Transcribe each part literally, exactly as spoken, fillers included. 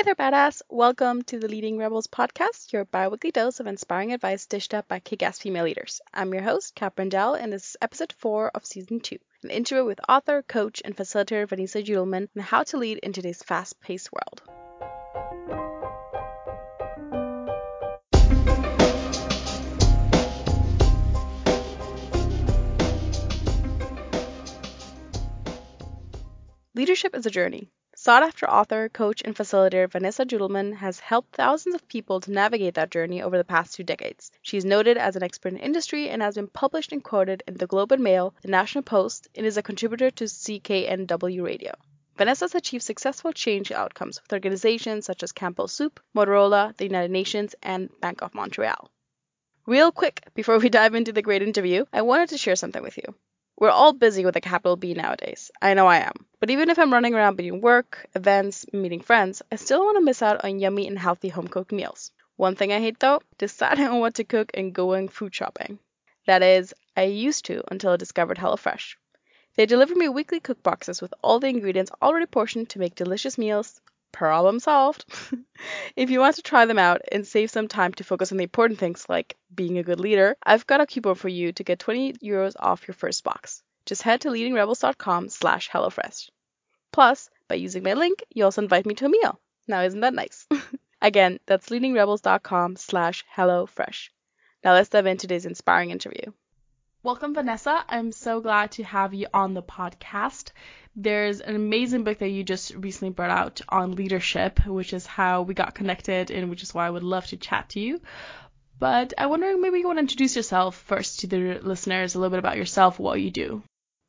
Hey there, badass! Welcome to the Leading Rebels podcast, your bi-weekly dose of inspiring advice dished up by kick-ass female leaders. I'm your host, Kat Brandel, and this is episode four of season two, an interview with author, coach, and facilitator Vanessa Judelman on how to lead in today's fast-paced world. Leadership is a journey. Sought-after author, coach, and facilitator Vanessa Judelman has helped thousands of people to navigate that journey over the past two decades. She is noted as an expert in industry and has been published and quoted in the Globe and Mail, the National Post, and is a contributor to C K N W Radio. Vanessa has achieved successful change outcomes with organizations such as Campbell Soup, Motorola, the United Nations, and Bank of Montreal. Real quick, before we dive into the great interview, I wanted to share something with you. We're all busy with a capital B nowadays. I know I am. But even if I'm running around between work, events, meeting friends, I still don't want to miss out on yummy and healthy home-cooked meals. One thing I hate though, deciding on what to cook and going food shopping. That is, I used to until I discovered HelloFresh. They deliver me weekly cook boxes with all the ingredients already portioned to make delicious meals. Problem solved. If you want to try them out and save some time to focus on the important things like being a good leader, I've got a coupon for you to get twenty euros off your first box. Just head to leadingrebels.com slash HelloFresh. Plus, by using my link, you also invite me to a meal. Now isn't that nice? Again, that's leadingrebels.com slash HelloFresh. Now let's dive into today's inspiring interview. Welcome, Vanessa. I'm so glad to have you on the podcast. There's an amazing book that you just recently brought out on leadership, which is how we got connected and which is why I would love to chat to you. But I'm wondering, maybe you want to introduce yourself first to the listeners, a little bit about yourself, what you do.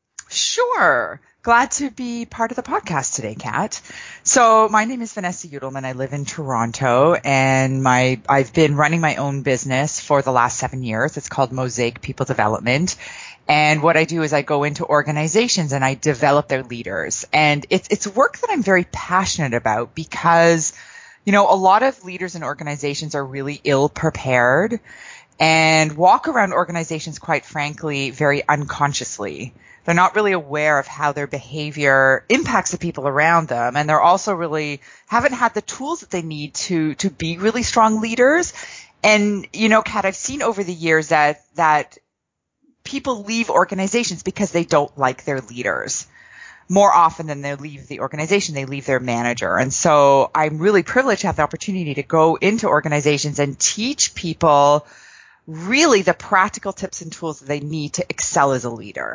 Sure. Glad to be part of the podcast today, Kat. So my name is Vanessa Judelman. I live in Toronto, and my I've been running my own business for the last seven years. It's called Mosaic People Development. And what I do is I go into organizations and I develop their leaders. And it's it's work that I'm very passionate about because, you know, a lot of leaders in organizations are really ill prepared and walk around organizations, quite frankly, very unconsciously. They're not really aware of how their behavior impacts the people around them. And they're also really haven't had the tools that they need to, to be really strong leaders. And, you know, Kat, I've seen over the years that, that people leave organizations because they don't like their leaders. More often than they leave the organization, they leave their manager. And so I'm really privileged to have the opportunity to go into organizations and teach people really the practical tips and tools that they need to excel as a leader.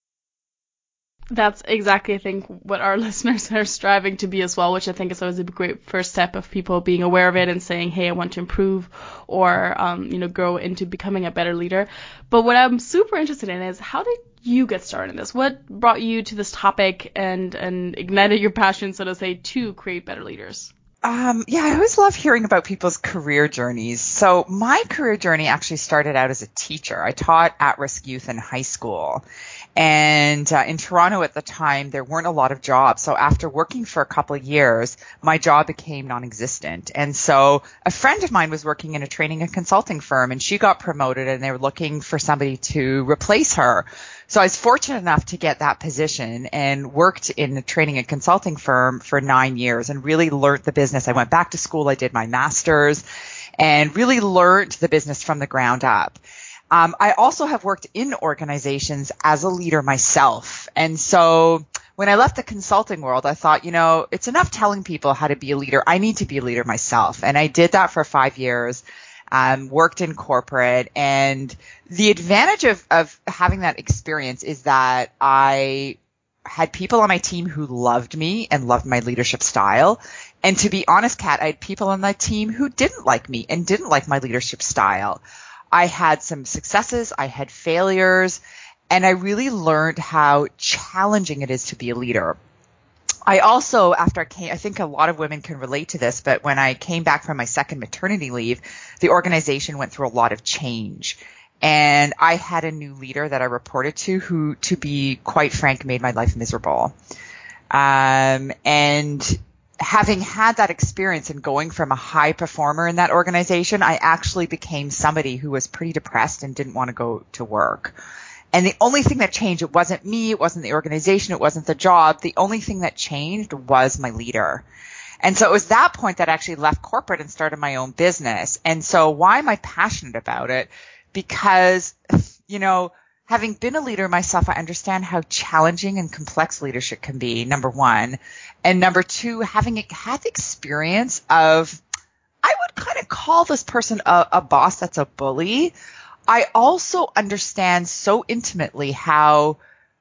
That's exactly, I think, what our listeners are striving to be as well, which I think is always a great first step of people being aware of it and saying, hey, I want to improve or, um, you know, grow into becoming a better leader. But what I'm super interested in is, how did you get started in this? What brought you to this topic and, and ignited your passion, so to say, to create better leaders? Um, yeah, I always love hearing about people's career journeys. So my career journey actually started out as a teacher. I taught at-risk youth in high school. And uh, in Toronto at the time, there weren't a lot of jobs. So after working for a couple of years, my job became non-existent. And so a friend of mine was working in a training and consulting firm, and she got promoted, and they were looking for somebody to replace her. So I was fortunate enough to get that position and worked in a training and consulting firm for nine years and really learned the business. I went back to school. I did my master's and really learned the business from the ground up. Um, I also have worked in organizations as a leader myself. And so when I left the consulting world, I thought, you know, it's enough telling people how to be a leader. I need to be a leader myself. And I did that for five years, um, worked in corporate. And the advantage of, of having that experience is that I had people on my team who loved me and loved my leadership style. And to be honest, Kat, I had people on my team who didn't like me and didn't like my leadership style. I had some successes, I had failures, and I really learned how challenging it is to be a leader. I also, after I came, I think a lot of women can relate to this, but when I came back from my second maternity leave, the organization went through a lot of change. And I had a new leader that I reported to who, to be quite frank, made my life miserable. Um, and having had that experience and going from a high performer in that organization, I actually became somebody who was pretty depressed and didn't want to go to work. And the only thing that changed, it wasn't me, it wasn't the organization, it wasn't the job. The only thing that changed was my leader. And so it was that point that I actually left corporate and started my own business. And so why am I passionate about it? Because, you know, having been a leader myself, I understand how challenging and complex leadership can be, number one. And number two, having had the experience of, I would kind of call this person a, a boss that's a bully. I also understand so intimately how,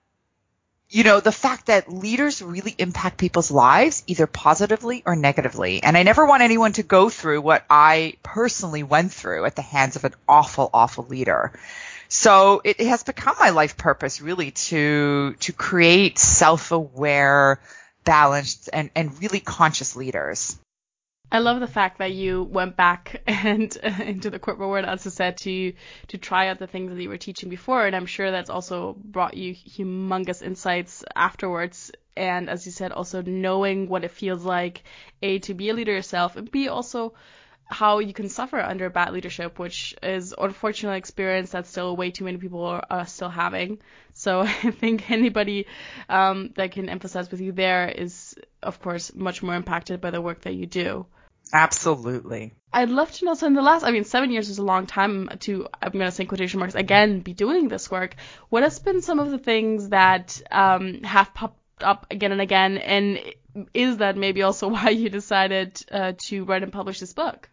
you know, the fact that leaders really impact people's lives either positively or negatively. And I never want anyone to go through what I personally went through at the hands of an awful, awful leader. So it, it has become my life purpose really to, to create self-aware, balanced, and, and really conscious leaders. I love the fact that you went back and uh, into the corporate world, as I said, to to try out the things that you were teaching before, and I'm sure that's also brought you humongous insights afterwards. And as you said, also knowing what it feels like, A, to be a leader yourself, and B, also how you can suffer under bad leadership, which is unfortunately an experience that still way too many people are, are still having. So I think anybody um, that can emphasize with you there is, of course, much more impacted by the work that you do. Absolutely. I'd love to know, so in the last, I mean, seven years is a long time to, I'm going to say quotation marks, again, be doing this work. What has been some of the things that um, have popped up again and again, and is that maybe also why you decided uh, to write and publish this book?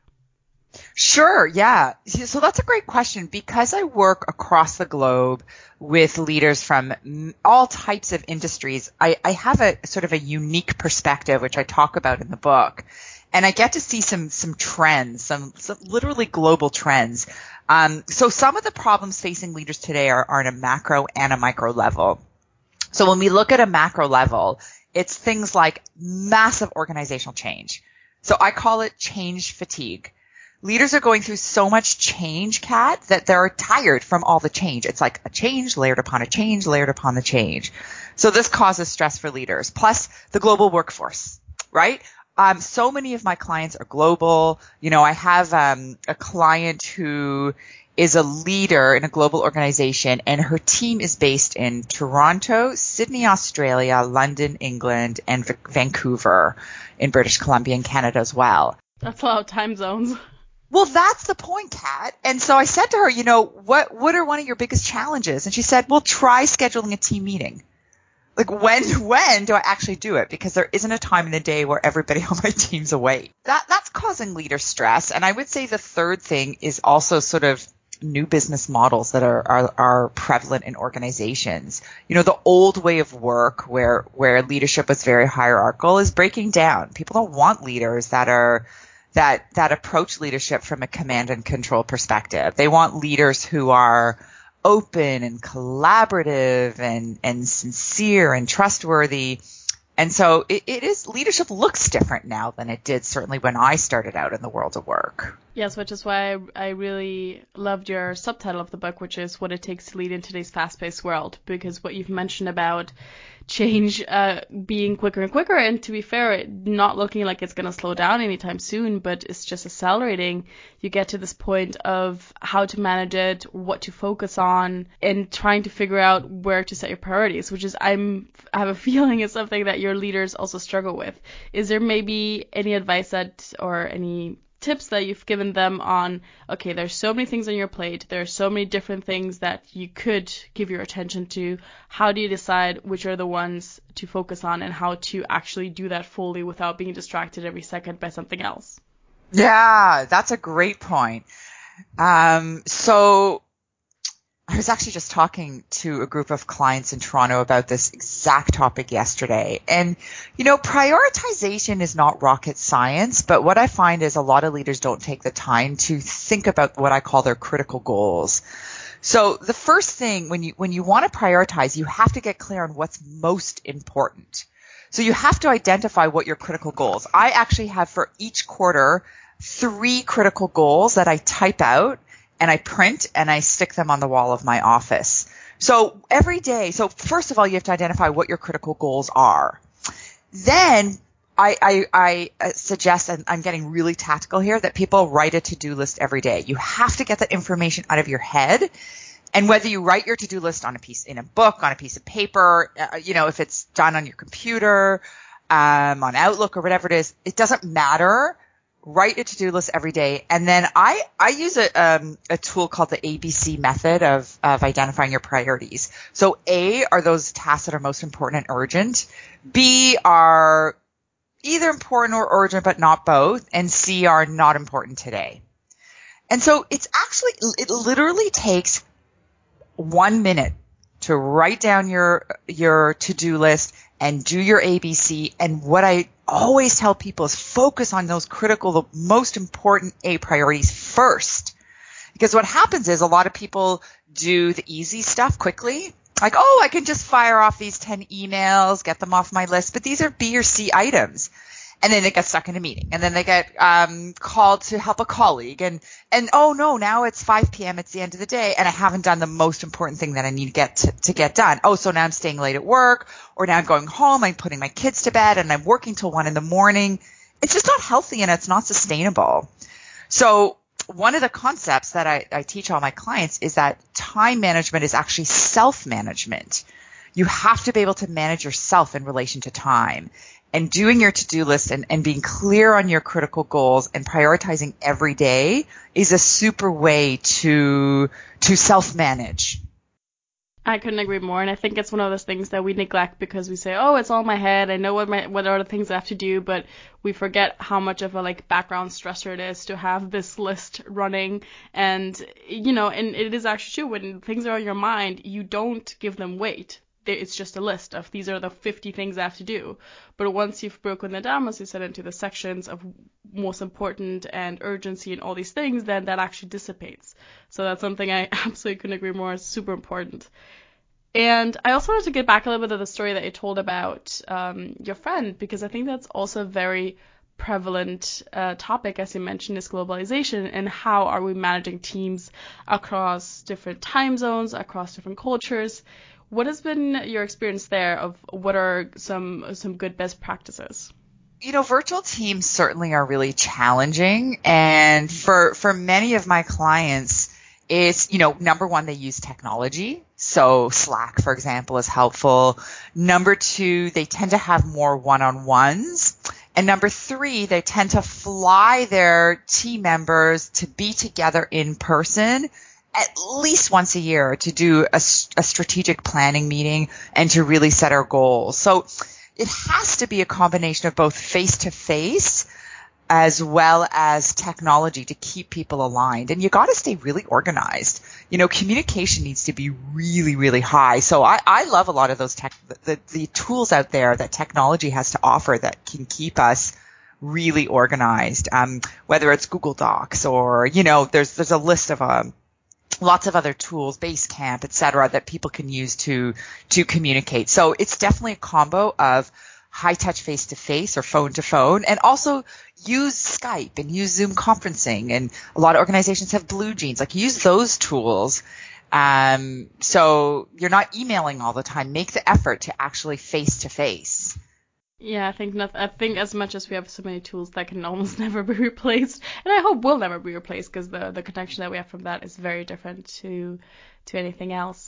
Sure, yeah. So that's a great question. Because I work across the globe with leaders from all types of industries, I, I have a sort of a unique perspective, which I talk about in the book. And I get to see some some trends, some, some literally global trends. Um, so some of the problems facing leaders today are, are on a macro and a micro level. So when we look at a macro level, it's things like massive organizational change. So I call it change fatigue. Leaders are going through so much change, Kat, that they're tired from all the change. It's like a change layered upon a change layered upon the change. So this causes stress for leaders. Plus the global workforce, right? Um, so many of my clients are global. You know, I have um, a client who is a leader in a global organization, and her team is based in Toronto, Sydney, Australia, London, England, and v- Vancouver in British Columbia and Canada as well. That's a lot of time zones. Well, that's the point, Kat. And so I said to her, you know, what, what are one of your biggest challenges? And she said, well, try scheduling a team meeting. Like, when, when do I actually do it? Because there isn't a time in the day where everybody on my team's awake. That, that's causing leader stress. And I would say the third thing is also sort of new business models that are, are, are prevalent in organizations. You know, the old way of work where, where leadership was very hierarchical is breaking down. People don't want leaders that are, that, that approach leadership from a command and control perspective. They want leaders who are open and collaborative and, and sincere and trustworthy. And so it, it is, leadership looks different now than it did certainly when I started out in the world of work. Yes, which is why I, I really loved your subtitle of the book, which is What It Takes to Lead in Today's Fast-Paced World, because what you've mentioned about change uh, being quicker and quicker, and to be fair, not looking like it's going to slow down anytime soon, but it's just accelerating. You get to this point of how to manage it, what to focus on, and trying to figure out where to set your priorities, which is, I'm, I have a feeling is something that your leaders also struggle with. Is there maybe any advice that, or any tips that you've given them on, okay, there's so many things on your plate, there are so many different things that you could give your attention to, how do you decide which are the ones to focus on and how to actually do that fully without being distracted every second by something else? Yeah, that's a great point. Um, so I was actually just talking to a group of clients in Toronto about this exact topic yesterday. And, you know, prioritization is not rocket science, but what I find is a lot of leaders don't take the time to think about what I call their critical goals. So the first thing when you, when you want to prioritize, you have to get clear on what's most important. So you have to identify what your critical goals. I actually have for each quarter three critical goals that I type out and I print and I stick them on the wall of my office. So every day, so first of all, you have to identify what your critical goals are. Then I, I, I suggest, and I'm getting really tactical here, that people write a to-do list every day. You have to get that information out of your head. And whether you write your to-do list on a piece, in a book, on a piece of paper, uh, you know, if it's done on your computer, um, on Outlook or whatever it is. It doesn't matter. Write a to-do list every day. And then I, I use a, um, a tool called the A B C method of, of identifying your priorities. So A are those tasks that are most important and urgent. B are either important or urgent, but not both. And C are not important today. And so it's actually, it literally takes one minute to write down your, your to-do list and do your A B C. And what I always tell people is focus on those critical, the most important A priorities first. Because what happens is a lot of people do the easy stuff quickly. Like, oh, I can just fire off these ten emails, get them off my list. But these are B or C items. And then they get stuck in a meeting, and then they get um, called to help a colleague, and and oh no, now it's five p.m. It's the end of the day, and I haven't done the most important thing that I need to get to, to get done. Oh, so now I'm staying late at work, or now I'm going home, I'm putting my kids to bed, and I'm working till one in the morning. It's just not healthy, and it's not sustainable. So one of the concepts that I, I teach all my clients is that time management is actually self-management. You have to be able to manage yourself in relation to time. And doing your to-do list and, and being clear on your critical goals and prioritizing every day is a super way to to self-manage. I couldn't agree more, and I think it's one of those things that we neglect because we say, oh, it's all in my head, I know what my what are the things I have to do, but we forget how much of a like background stressor it is to have this list running. And you know, and it is actually true, when things are on your mind, you don't give them weight. It's just a list of these are the fifty things I have to do. But once you've broken it down, as you said, into the sections of most important and urgency and all these things, then that actually dissipates. So that's something I absolutely couldn't agree more. It's super important. And I also wanted to get back a little bit of the story that you told about um, your friend, because I think that's also a very prevalent uh, topic, as you mentioned, is globalization, and how are we managing teams across different time zones, across different cultures. What has been your experience there of what are some some good best practices? You know, virtual teams certainly are really challenging. And for for many of my clients, it's, you know, number one, they use technology. So Slack, for example, is helpful. Number two, they tend to have more one-on-ones. And number three, they tend to fly their team members to be together in person at least once a year to do a, a strategic planning meeting and to really set our goals. So it has to be a combination of both face-to-face as well as technology to keep people aligned. And you got to stay really organized. You know, communication needs to be really, really high. So I, I love a lot of those tech, the, the tools out there that technology has to offer that can keep us really organized. Um, whether it's Google Docs or, you know, there's, there's a list of, um, lots of other tools, Basecamp, et cetera, that people can use to, to communicate. So it's definitely a combo of high touch face to face or phone to phone, and also use Skype and use Zoom conferencing. And a lot of organizations have Blue Jeans, like use those tools. Um, so you're not emailing all the time. Make the effort to actually face to face. Yeah, I think not, I think as much as we have so many tools that can almost never be replaced, and I hope will never be replaced, because the the connection that we have from that is very different to to anything else.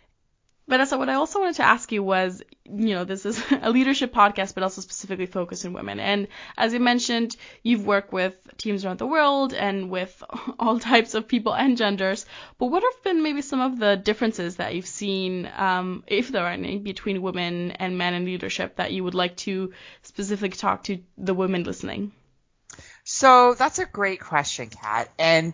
Vanessa, what I also wanted to ask you was, you know, this is a leadership podcast, but also specifically focused on women. And as you mentioned, you've worked with teams around the world and with all types of people and genders. But what have been maybe some of the differences that you've seen, um, if there are any, between women and men in leadership that you would like to specifically talk to the women listening? So that's a great question, Kat. And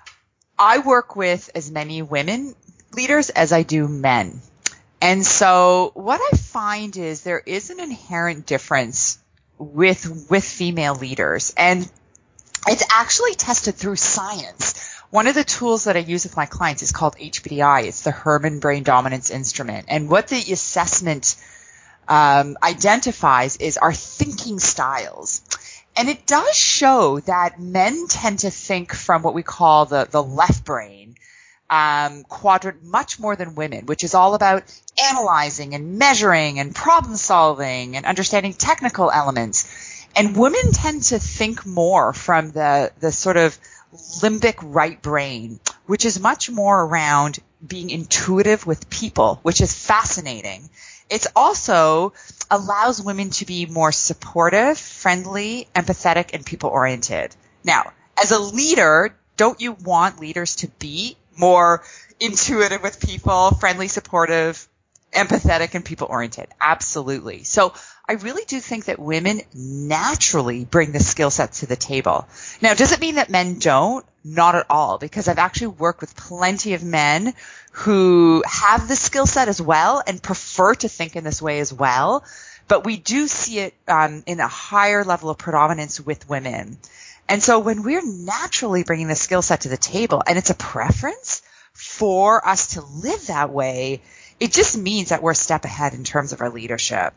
I work with as many women leaders as I do men. And so what I find is there is an inherent difference with with female leaders, and it's actually tested through science. One of the tools that I use with my clients is called H B D I. It's the Herman Brain Dominance Instrument. And what the assessment um, identifies is our thinking styles. And it does show that men tend to think from what we call the, the left brain Um, quadrant much more than women, which is all about analyzing and measuring and problem solving and understanding technical elements. And women tend to think more from the, the sort of limbic right brain, which is much more around being intuitive with people, which is fascinating. It's also allows women to be more supportive, friendly, empathetic, and people-oriented. Now, as a leader, don't you want leaders to be more intuitive with people, friendly, supportive, empathetic, and people-oriented? Absolutely. So I really do think that women naturally bring the skill set to the table. Now, does it mean that men don't? Not at all, because I've actually worked with plenty of men who have the skill set as well and prefer to think in this way as well. But we do see it um, in a higher level of predominance with women. And so when we're naturally bringing the skill set to the table and it's a preference for us to live that way, it just means that we're a step ahead in terms of our leadership.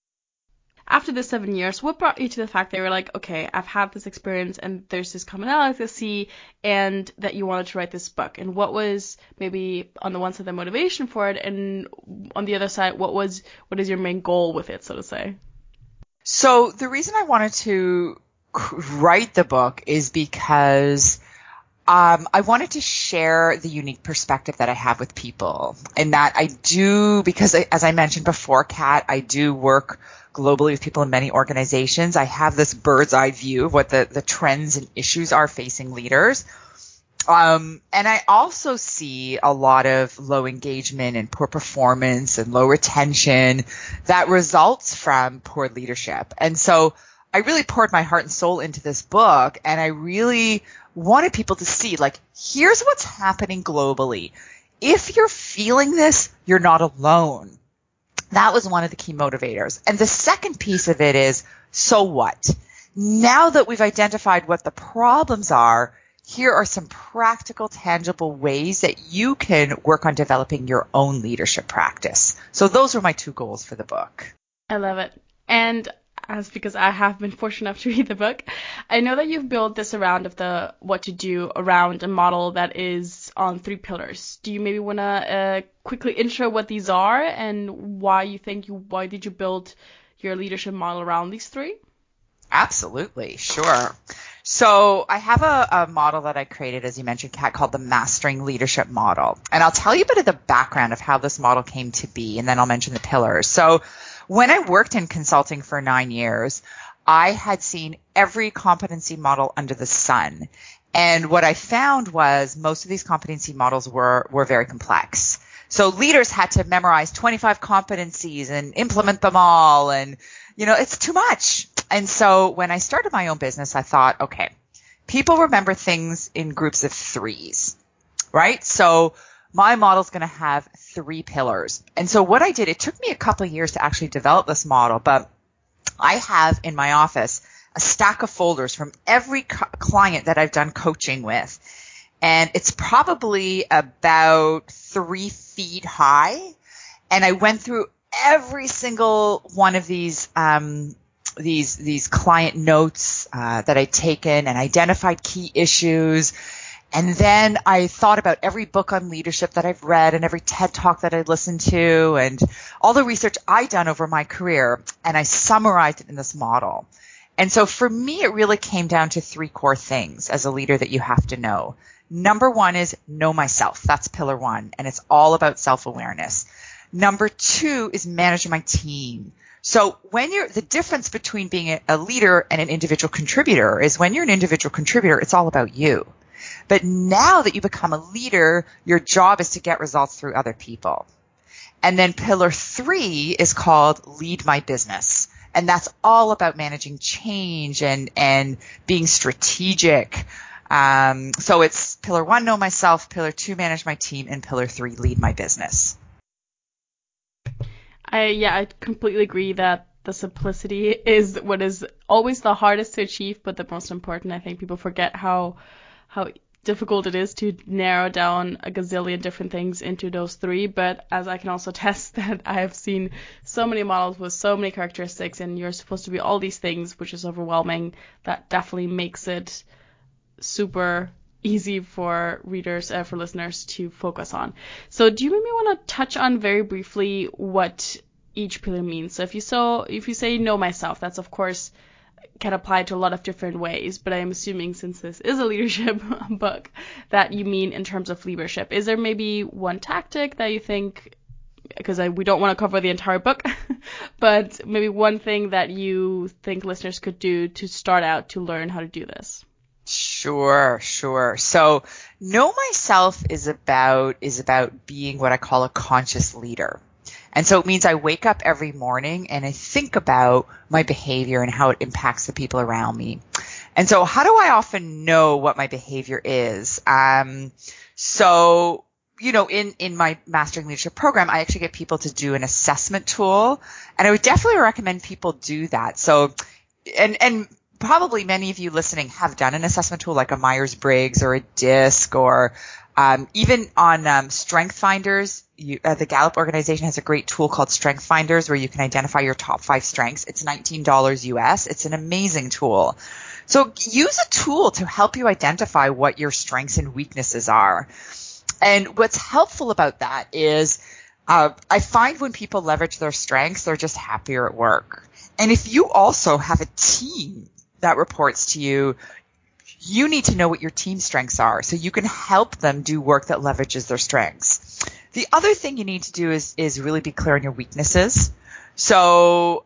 After the seven years, what brought you to the fact that you were like, okay, I've had this experience and there's this commonality to see, and that you wanted to write this book? And what was maybe on the one side the motivation for it, and on the other side, what was what is your main goal with it, so to say? So the reason I wanted to write the book is because Um, I wanted to share the unique perspective that I have with people, and that I do, because I, as I mentioned before, Kat, I do work globally with people in many organizations. I have this bird's eye view of what the, the trends and issues are facing leaders. Um, and I also see a lot of low engagement and poor performance and low retention that results from poor leadership. And so I really poured my heart and soul into this book, and I really wanted people to see, like, here's what's happening globally. If you're feeling this, you're not alone. That was one of the key motivators. And the second piece of it is, so what? Now that we've identified what the problems are, here are some practical, tangible ways that you can work on developing your own leadership practice. So those were my two goals for the book. I love it. And as because I have been fortunate enough to read the book, I know that you've built this around of the what to do around a model that is on three pillars. Do you maybe want to uh, quickly intro what these are and why you think you why did you build your leadership model around these three? Absolutely, sure. So I have a, a model that I created, as you mentioned, Kat, called the Mastering Leadership Model. And I'll tell you a bit of the background of how this model came to be, and then I'll mention the pillars. So when I worked in consulting for nine years, I had seen every competency model under the sun. And what I found was most of these competency models were, were very complex. So leaders had to memorize twenty-five competencies and implement them all. And, you know, it's too much. And so when I started my own business, I thought, okay, people remember things in groups of threes, right? So my model's going to have three pillars. And so what I did, it took me a couple of years to actually develop this model, but I have in my office a stack of folders from every co- client that I've done coaching with. And it's probably about three feet high. And I went through every single one of these, um, these, these client notes, uh, that I'd taken and identified key issues. And then I thought about every book on leadership that I've read and every TED Talk that I'd listened to and all the research I'd done over my career, and I summarized it in this model. And so for me, it really came down to three core things as a leader that you have to know. Number one is know myself. That's pillar one, and it's all about self-awareness. Number two is manage my team. So when you're, the difference between being a leader and an individual contributor is when you're an individual contributor, it's all about you. But now that you become a leader, your job is to get results through other people. And then pillar three is called lead my business. And that's all about managing change and, and being strategic. Um, so it's pillar one, know myself, pillar two, manage my team, and pillar three, lead my business. I, yeah, I completely agree that the simplicity is what is always the hardest to achieve, but the most important. I think people forget how, how difficult it is to narrow down a gazillion different things into those three. But as I can also test that I have seen so many models with so many characteristics, and you're supposed to be all these things, which is overwhelming. That definitely makes it super easy for readers, uh, for listeners to focus on. So do you maybe want to touch on very briefly what each pillar means? So if you so if you say know myself, that's of course can apply to a lot of different ways, but I'm assuming since this is a leadership book that you mean in terms of leadership. Is there maybe one tactic that you think because we don't want to cover the entire book, but maybe one thing that you think listeners could do to start out to learn how to do this. Sure, sure. So Know Myself is about is about being what I call a conscious leader. And so it means I wake up every morning and I think about my behavior and how it impacts the people around me. And so how do I often know what my behavior is? Um, so, you know, in, in my Mastering Leadership program, I actually get people to do an assessment tool. And I would definitely recommend people do that. So, and, and probably many of you listening have done an assessment tool like a Myers-Briggs or a DISC or um, even on um, Strength Finders. You, uh, the Gallup organization has a great tool called Strength Finders where you can identify your top five strengths. It's nineteen dollars U S. It's an amazing tool. So use a tool to help you identify what your strengths and weaknesses are. And what's helpful about that is uh, I find when people leverage their strengths, they're just happier at work. And if you also have a team that reports to you, you need to know what your team strengths are so you can help them do work that leverages their strengths. The other thing you need to do is, is really be clear on your weaknesses. So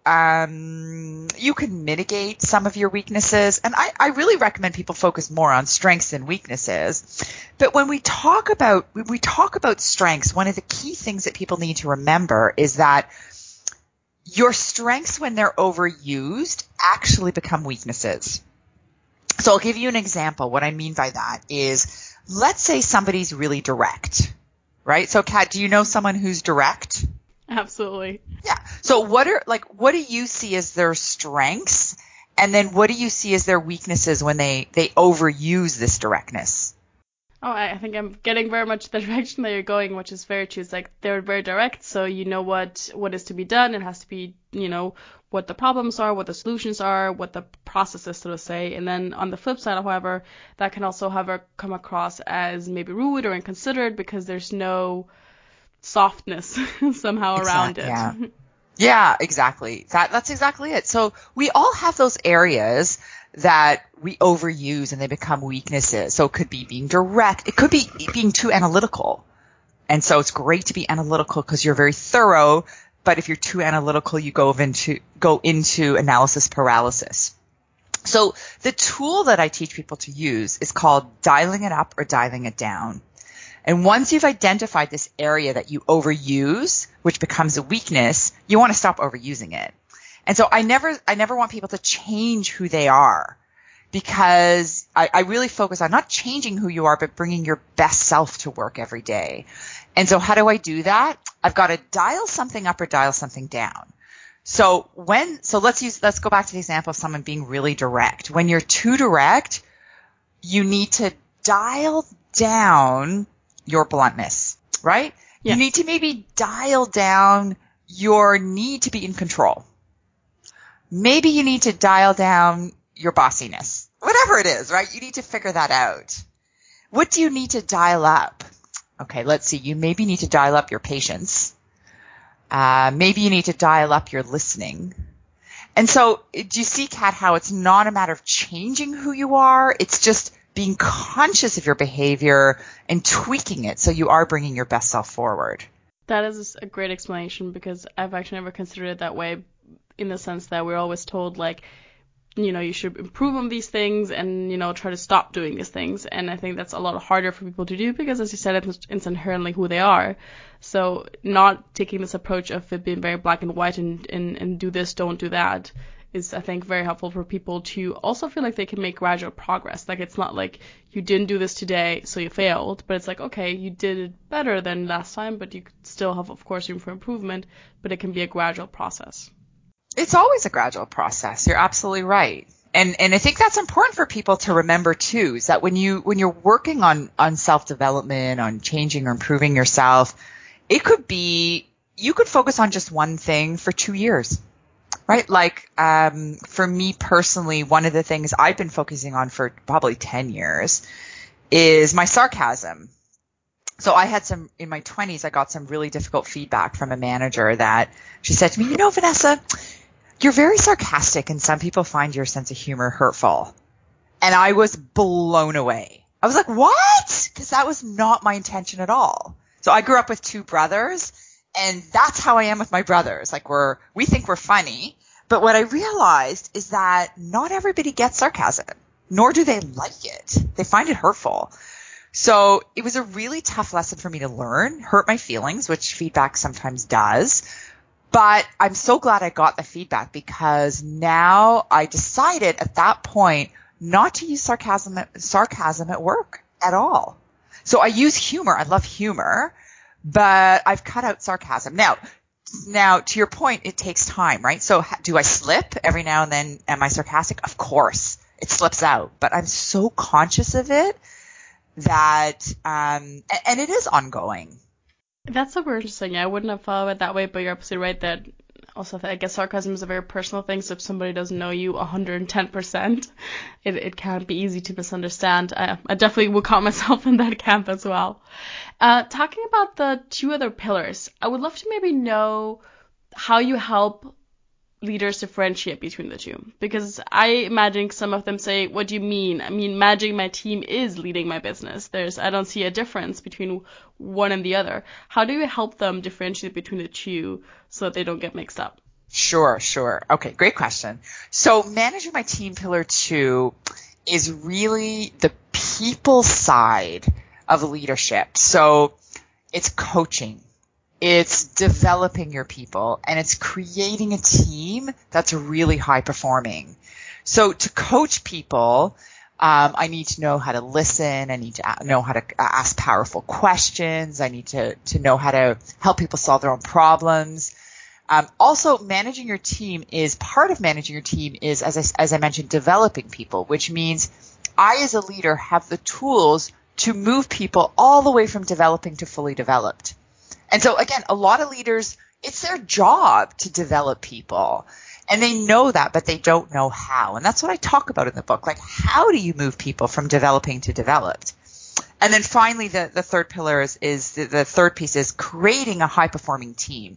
um, you can mitigate some of your weaknesses. And I, I really recommend people focus more on strengths than weaknesses. But when we talk about when we talk about strengths, one of the key things that people need to remember is that your strengths, when they're overused, actually become weaknesses. So I'll give you an example. What I mean by that is, let's say somebody's really direct, right? So Kat, do you know someone who's direct? Absolutely. Yeah. So what are, like, what do you see as their strengths? And then what do you see as their weaknesses when they, they overuse this directness? Oh, I think I'm getting very much the direction that you're going, which is very true. It's like they're very direct, so you know what, what is to be done. It has to be, you know, what the problems are, what the solutions are, what the process is, so to say. And then on the flip side, however, that can also have a, come across as maybe rude or inconsiderate because there's no softness somehow around Exactly, it. yeah. Yeah, exactly. That that's exactly it. So we all have those areas that we overuse and they become weaknesses. So it could be being direct. It could be being too analytical. And so it's great to be analytical because you're very thorough. But if you're too analytical, you go into go into analysis paralysis. So the tool that I teach people to use is called dialing it up or dialing it down. And once you've identified this area that you overuse, which becomes a weakness, you want to stop overusing it. And so I never, I never want people to change who they are because I, I really focus on not changing who you are, but bringing your best self to work every day. And so how do I do that? I've got to dial something up or dial something down. So when, so let's use, let's go back to the example of someone being really direct. When you're too direct, you need to dial down your bluntness, right? Yes. You need to maybe dial down your need to be in control. Maybe you need to dial down your bossiness. Whatever it is, right? You need to figure that out. What do you need to dial up? Okay, let's see. You maybe need to dial up your patience. Uh, maybe you need to dial up your listening. And so do you see, Kat, how it's not a matter of changing who you are? It's just being conscious of your behavior and tweaking it so you are bringing your best self forward. That is a great explanation because I've actually never considered it that way, in the sense that we're always told, like, you know, you should improve on these things and, you know, try to stop doing these things. And I think that's a lot harder for people to do because, as you said, it's, it's inherently who they are. So not taking this approach of it being very black and white and, and, and do this, don't do that, is, I think, very helpful for people to also feel like they can make gradual progress. Like, it's not like you didn't do this today, so you failed, but it's like, okay, you did it better than last time, but you still have, of course, room for improvement, but it can be a gradual process. It's always a gradual process. You're absolutely right. And and I think that's important for people to remember too, is that when you when you're working on, on self-development, on changing or improving yourself, it could be you could focus on just one thing for two years. Right? Like, um, for me personally, one of the things I've been focusing on for probably ten years is my sarcasm. So I had some, in my twenties, I got some really difficult feedback from a manager that she said to me, you know, Vanessa, you're very sarcastic and some people find your sense of humor hurtful. And I was blown away. I was like, what? Because that was not my intention at all. So I grew up with two brothers. And that's how I am with my brothers. Like we're, we think we're funny. But what I realized is that not everybody gets sarcasm, nor do they like it. They find it hurtful. So it was a really tough lesson for me to learn, hurt my feelings, which feedback sometimes does. But I'm so glad I got the feedback because now I decided at that point not to use sarcasm, sarcasm at work at all. So I use humor. I love humor, but I've cut out sarcasm. Now, now to your point, it takes time, right? So do I slip every now and then? Am I sarcastic? Of course, it slips out, but I'm so conscious of it that, um, and it is ongoing. That's super interesting. I wouldn't have thought of it that way, but you're absolutely right that also I guess sarcasm is a very personal thing. So if somebody doesn't know you one hundred ten percent, it, it can be easy to misunderstand. I, I definitely will count myself in that camp as well. Uh, talking about the two other pillars, I would love to maybe know how you help leaders differentiate between the two, because I imagine some of them say, what do you mean? I mean, managing my team is leading my business. There's, I don't see a difference between one and the other. How do you help them differentiate between the two so that they don't get mixed up? Sure, sure. Okay, great question. So managing my team pillar two is really the people side of leadership. So it's coaching. It's developing your people, and it's creating a team that's really high performing. So to coach people, um, I need to know how to listen. I need to know how to ask powerful questions. I need to, to know how to help people solve their own problems. Um, also, managing your team is part of managing your team is, as I, as I mentioned, developing people, which means I, as a leader, have the tools to move people all the way from developing to fully developed. And so again, a lot of leaders, it's their job to develop people, and they know that, but they don't know how. And that's what I talk about in the book. Like, how do you move people from developing to developed? And then finally, the, the third pillar is, is the, the third piece is creating a high performing team.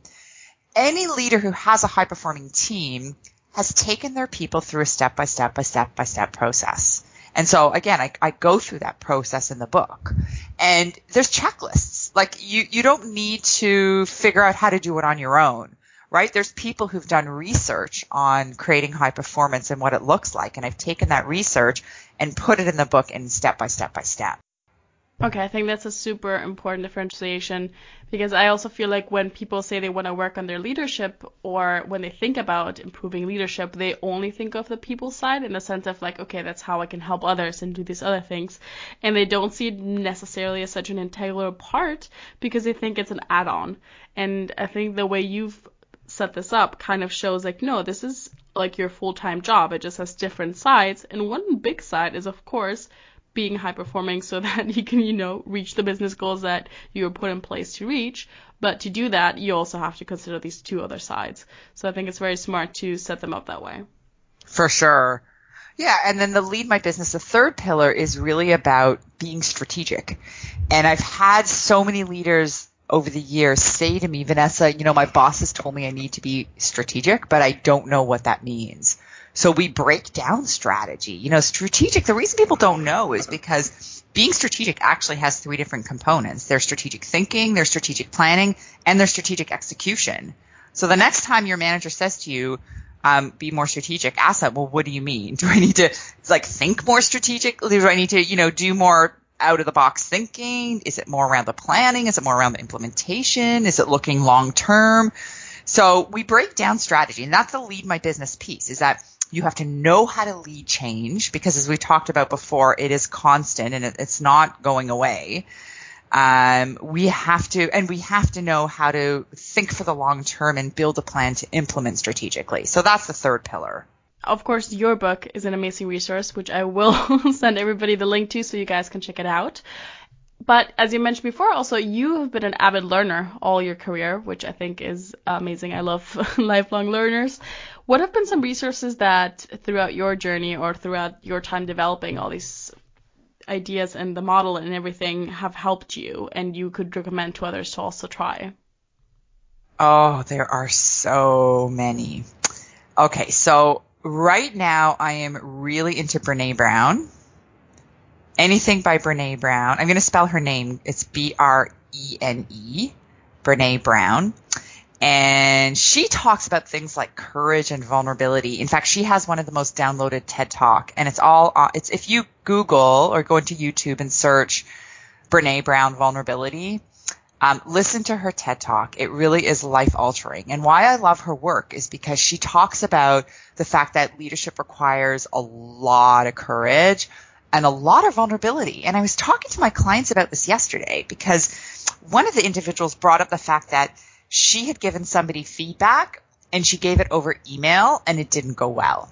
Any leader who has a high performing team has taken their people through a step by step by step by step process. And so again, I, I go through that process in the book, and there's checklists. Like you, you don't need to figure out how to do it on your own, right? There's people who've done research on creating high performance and what it looks like. And I've taken that research and put it in the book in step by step by step. Okay, I think that's a super important differentiation, because I also feel like when people say they want to work on their leadership, or when they think about improving leadership, they only think of the people side in the sense of like, okay, that's how I can help others and do these other things. And they don't see it necessarily as such an integral part because they think it's an add-on. And I think the way you've set this up kind of shows like, no, this is like your full-time job. It just has different sides. And one big side is, of course, being high performing so that you can, you know, reach the business goals that you were put in place to reach. But to do that, you also have to consider these two other sides. So I think it's very smart to set them up that way. For sure. Yeah. And then the lead my business, the third pillar is really about being strategic. And I've had so many leaders over the years say to me, Vanessa, you know, my boss has told me I need to be strategic, but I don't know what that means. So we break down strategy. You know, strategic, the reason people don't know is because being strategic actually has three different components. There's strategic thinking, there's strategic planning, and there's strategic execution. So the next time your manager says to you, um, be more strategic, ask them, well, what do you mean? Do I need to like think more strategically? Do I need to, you know, do more out of the box thinking? Is it more around the planning? Is it more around the implementation? Is it looking long term? So we break down strategy, and that's the lead my business piece, is that you have to know how to lead change, because as we talked about before, it is constant and it, it's not going away. Um, we have to, and we have to know how to think for the long term and build a plan to implement strategically. So that's the third pillar. Of course, your book is an amazing resource, which I will send everybody the link to so you guys can check it out. But as you mentioned before, also, you have been an avid learner all your career, which I think is amazing. I love lifelong learners. What have been some resources that throughout your journey or throughout your time developing all these ideas and the model and everything have helped you and you could recommend to others to also try? Oh, there are so many. Okay, so right now I am really into Brené Brown. Anything by Brené Brown. I'm going to spell her name. It's B R E N E. Brené Brown. And she talks about things like courage and vulnerability. In fact, she has one of the most downloaded TED Talk, and it's all, uh, it's, if you Google or go into YouTube and search Brené Brown vulnerability, um, listen to her TED Talk. It really is life altering. And why I love her work is because she talks about the fact that leadership requires a lot of courage and a lot of vulnerability. And I was talking to my clients about this yesterday because one of the individuals brought up the fact that she had given somebody feedback and she gave it over email and it didn't go well.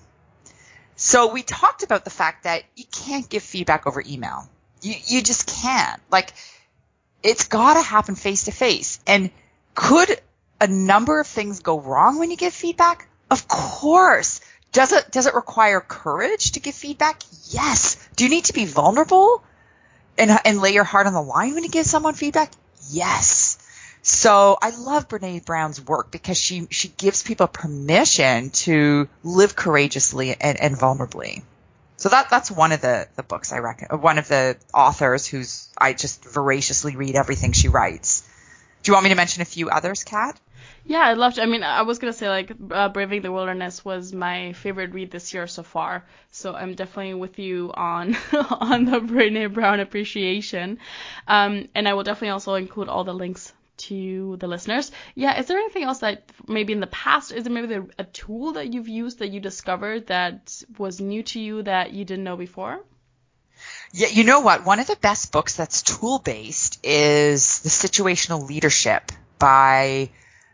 So we talked about the fact that you can't give feedback over email. You, you just can't. Like, it's got to happen face to face. And could a number of things go wrong when you give feedback? Of course. Does it, does it require courage to give feedback? Yes. Do you need to be vulnerable and, and lay your heart on the line when you give someone feedback? Yes. So I love Brené Brown's work because she, she gives people permission to live courageously and, and vulnerably. So that, that's one of the, the books I reckon, one of the authors who's, I just voraciously read everything she writes. Do you want me to mention a few others, Kat? Yeah, I'd love to. I mean, I was going to say, like, uh, Braving the Wilderness was my favorite read this year so far. So I'm definitely with you on on the Brené Brown appreciation. Um, and I will definitely also include all the links to the listeners. Yeah, is there anything else that maybe in the past, is there maybe the, a tool that you've used that you discovered that was new to you that you didn't know before? Yeah, you know what? One of the best books that's tool-based is The Situational Leadership by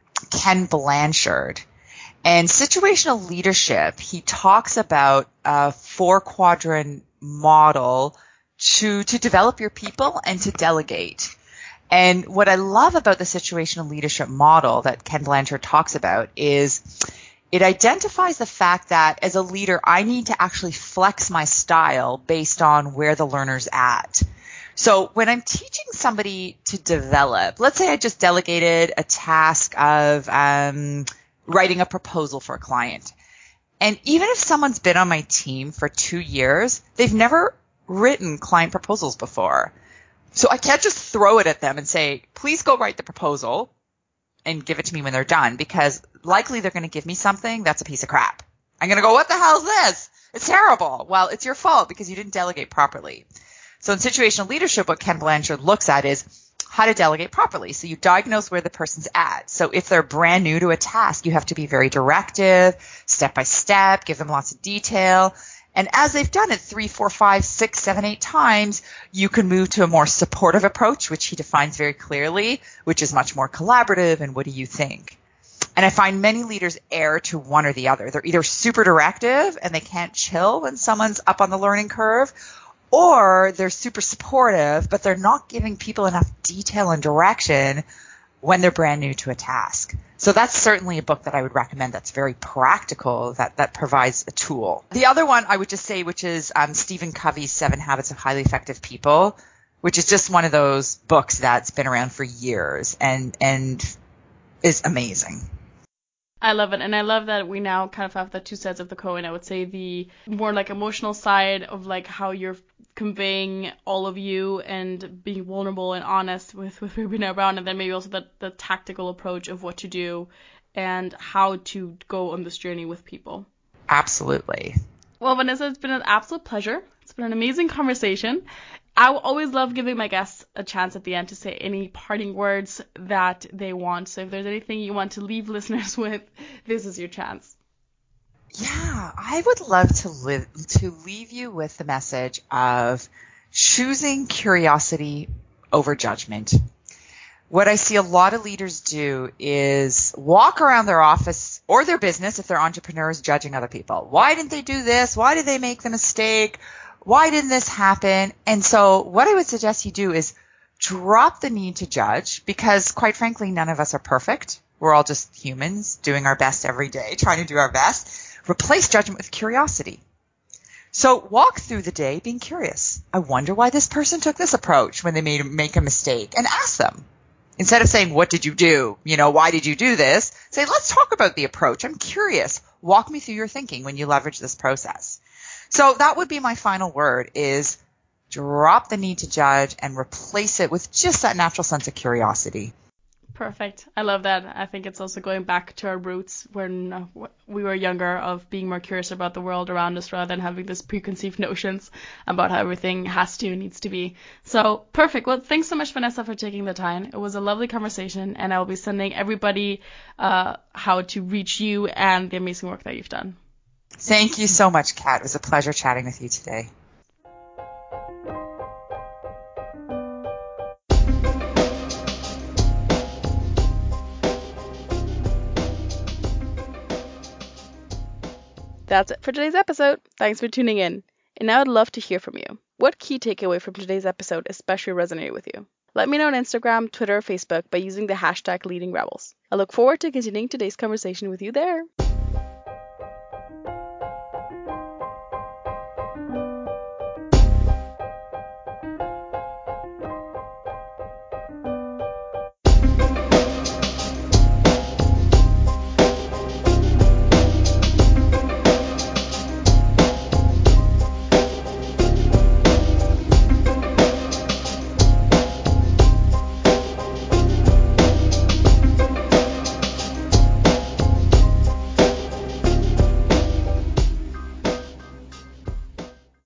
Ken Blanchard. And situational leadership, he talks about a four-quadrant model to, to develop your people and to delegate. And what I love about the situational leadership model that Ken Blanchard talks about is it identifies the fact that as a leader, I need to actually flex my style based on where the learner's at. So when I'm teaching somebody to develop, let's say I just delegated a task of um, writing a proposal for a client. And even if someone's been on my team for two years, they've never written client proposals before. So I can't just throw it at them and say, please go write the proposal and give it to me when they're done, because likely they're going to give me something that's a piece of crap. I'm going to go, what the hell is this? It's terrible. Well, it's your fault because you didn't delegate properly. So in situational leadership, what Ken Blanchard looks at is how to delegate properly. So you diagnose where the person's at. So if they're brand new to a task, you have to be very directive, step by step, give them lots of detail. And as they've done it three, four, five, six, seven, eight times, you can move to a more supportive approach, which he defines very clearly, which is much more collaborative. And what do you think? And I find many leaders err to one or the other. They're either super directive and they can't chill when someone's up on the learning curve, or they're super supportive, but they're not giving people enough detail and direction when they're brand new to a task. So that's certainly a book that I would recommend that's very practical, that, that provides a tool. The other one I would just say, which is um, Stephen Covey's Seven Habits of Highly Effective People, which is just one of those books that's been around for years and and is amazing. I love it. And I love that we now kind of have the two sides of the coin. I would say the more like emotional side of like how you're conveying all of you and being vulnerable and honest with, with Brené Brown, and then maybe also the, the tactical approach of what to do and how to go on this journey with people. Absolutely. Well, Vanessa, it's been an absolute pleasure. It's been an amazing conversation. I always love giving my guests a chance at the end to say any parting words that they want. So if there's anything you want to leave listeners with, this is your chance. Yeah, I would love to live to leave you with the message of choosing curiosity over judgment. What I see a lot of leaders do is walk around their office or their business, if they're entrepreneurs, judging other people. Why didn't they do this? Why did they make the mistake? Why didn't this happen? And so what I would suggest you do is drop the need to judge, because quite frankly, none of us are perfect. We're all just humans doing our best every day, trying to do our best. Replace judgment with curiosity. So walk through the day being curious. I wonder why this person took this approach when they made make a mistake, and ask them. Instead of saying, what did you do? You know, why did you do this? Say, let's talk about the approach. I'm curious. Walk me through your thinking when you leverage this process. So that would be my final word, is drop the need to judge and replace it with just that natural sense of curiosity. Perfect. I love that. I think it's also going back to our roots when uh, we were younger, of being more curious about the world around us rather than having this preconceived notions about how everything has to and needs to be. So perfect. Well, thanks so much, Vanessa, for taking the time. It was a lovely conversation, and I'll be sending everybody uh, how to reach you and the amazing work that you've done. Thank you so much, Kat. It was a pleasure chatting with you today. That's it for today's episode. Thanks for tuning in. And now I'd love to hear from you. What key takeaway from today's episode especially resonated with you? Let me know on Instagram, Twitter, or Facebook by using the hashtag Leading Rebels. I look forward to continuing today's conversation with you there.